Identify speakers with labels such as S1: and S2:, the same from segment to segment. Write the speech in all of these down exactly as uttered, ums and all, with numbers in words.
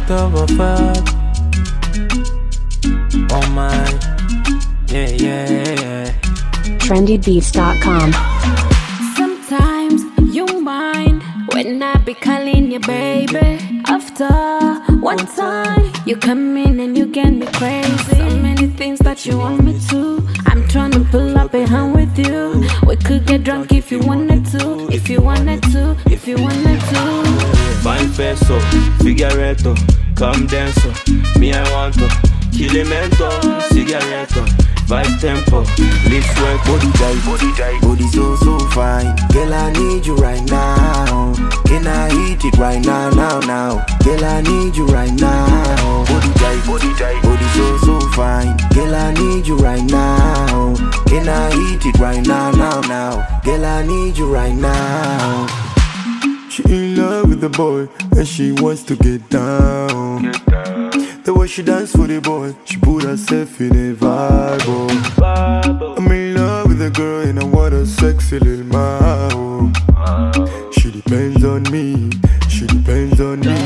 S1: of a fuck. Oh my, yeah, yeah, yeah.
S2: trendy beats dot com.
S3: Sometimes you mind when I be calling you baby. After one time, you come in and you get me crazy. So many things that you want me to. I'm trying to pull up a hand with you. We could get drunk if you wanted to. If you wanted to, if you wanted to.
S1: Fine peso, figuretto, come dance. Me I want to, kilimento, cigaretto. Vibe tempo, lips work, body tight, body tight, body so so fine. Girl, I need you right now. Can I hit it right now, now, now? Girl, I need you right now. Body tight, body tight, body so so fine. Girl, I need you right now. Can I hit it right now, now, now? Girl, I need you right now.
S4: She in love with the boy and she wants to get down. Get down. The way she dance for the boy, she put herself in a vibe. Oh. I'm in love with the girl and I want a sexy little mouth. She depends on me, she depends on me.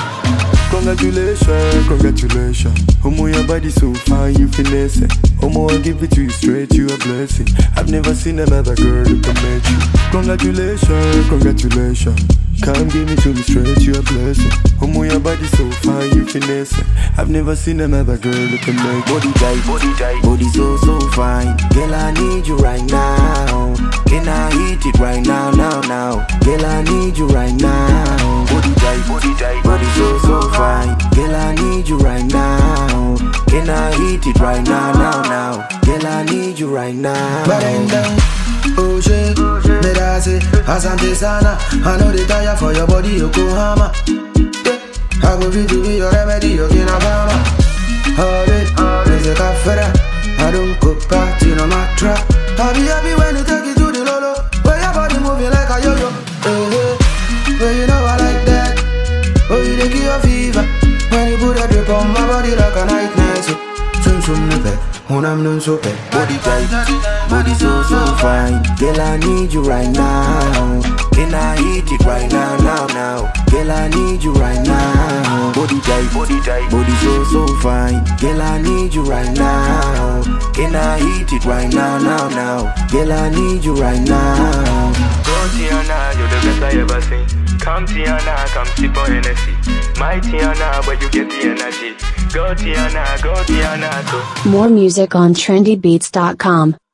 S4: Congratulations, congratulations. Homo, your body so fine, you finesse it. Homo, I give it to you straight, you a blessing. I've never seen another girl who can match you. Congratulations, congratulations. Come give me to me straight, you a blessing. Homo, your body so fine, you finesse it. I've never seen another girl who can make body tight, body tight, body so so fine. Girl, I need you right now. Can I hit it right now, now, now? Girl, I need you right now. Body tight, body tight, body so so fine. Girl, I need you right now. Can I hit it right now, now, now? Girl, I need you right now.
S5: Barenda, oh shit, me da say, Asante Sana. I know they tire for your body, Yokohama. Yeah, I go be to be your remedy, Yokinabama. All it, there's a cafe. I don't go party no matter. I be happy when you take it to the lolo. Where your body moving like a yo-yo. Hey, hey, well you know I like that. Oh, you dey give a fever when you put a drip on my body like a night nurse. Sum sum nepe, when I'm done so bad.
S4: Body tight,
S1: body so so fine. Girl, I need you right now. Can I hit it right now, now, now? Girl, I need you right now. Body tight, body tight, body so so fine. Girl, I need you right now. Can I hit it right now, now, now? Girl, I need you right now.
S6: Go Tiana, you're the best I ever seen. Come Tiana, come sip on Hennessy. My Tiana, where you get the energy. Go Tiana, go Tiana, go.
S2: More music on trendy beats dot com.